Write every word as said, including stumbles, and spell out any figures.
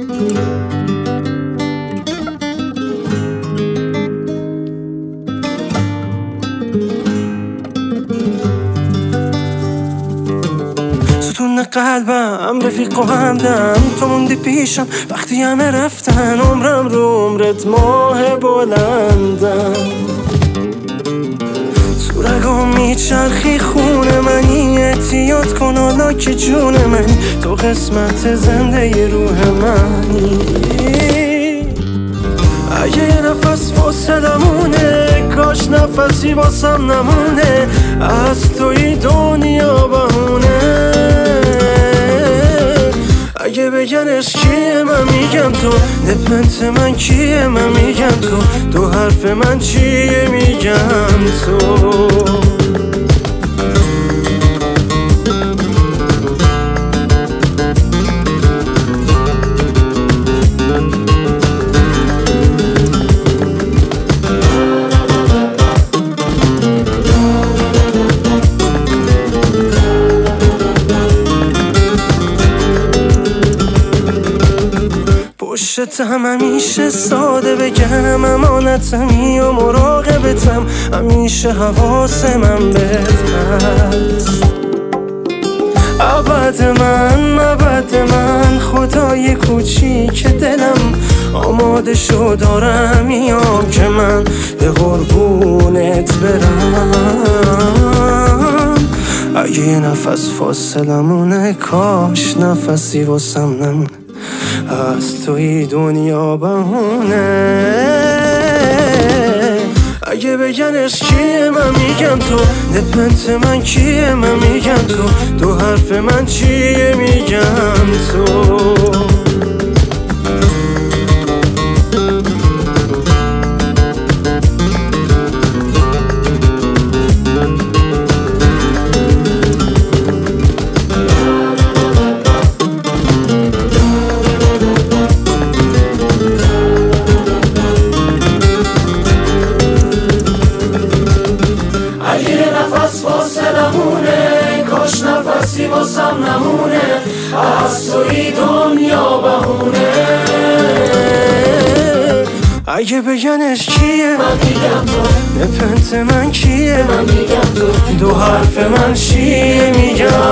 ستون قلبم رفیق و همدم تو موندی پیشم وقتی همه رفتن عمرم رو عمرت ماه بلندم تو رگام میچرخی خونه منی احتیاط کن حالا که جون منی تو قسمت زنده روح منی اگه یه نفس فاصلمونه کاش نفسی واسم نمونه از توی دنیا بهونه اگه بگنش کیه من میگم تو نپنت من کیه من میگم تو دو حرف من چیه میگم تو پشتم همیشه ساده بگم امانتمی و مراقبتم همیشه حواس من بهت هست ابد من ابد من خدای کوچیک دلم آماده شو دارم میام که من به قربونت برم اگه یه نفس فاصلمونه کاش نفسی واسم نمونه از توی دنیا بهونه اگه بگنش کیه من میگم تو نپنت من کیه من میگم تو دو حرف من چیه میگم تو کاش نفسی واسم نمونه از توی دنیا بهونه اگه بگنش کیه من میگم تو نپنت من کیه من میگم تو دو حرف من چیه میگم